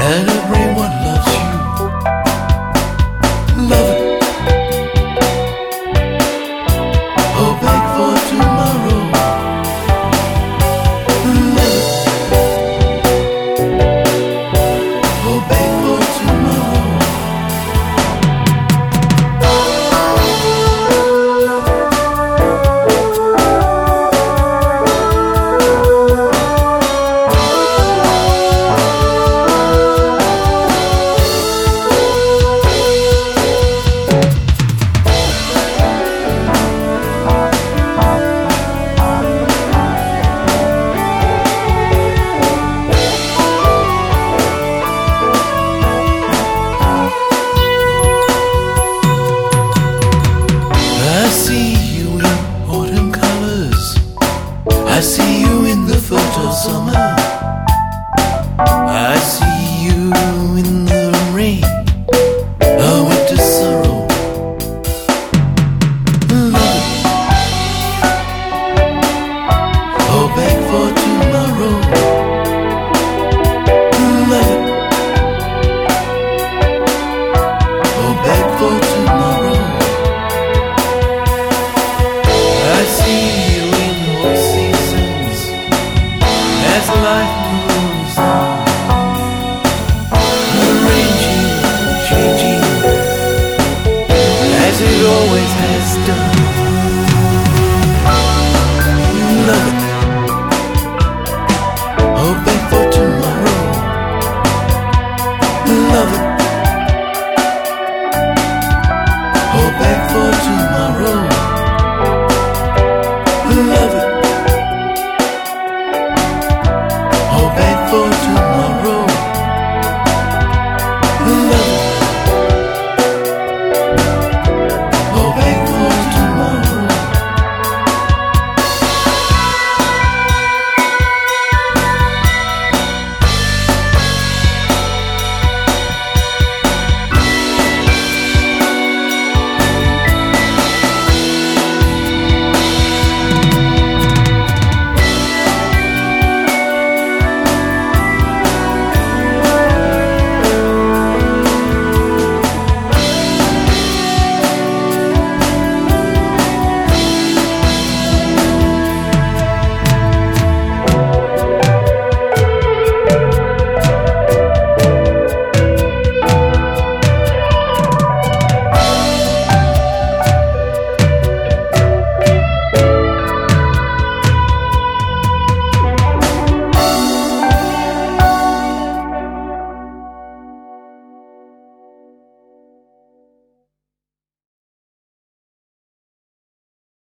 and everyone loves you. Love it. Oh, beg for tomorrow. Love it. Oh, beg for tomorrow. I see you in autumn colors. I see you in the first of summer. I see you in the rain, a winter sorrow. Love it. Oh, beg for tomorrow. Love it. Oh, beg for tomorrow. I see you in all seasons as life moves on, arranging, changing as it always has done. Love it. Oh, beg for tomorrow. Love it.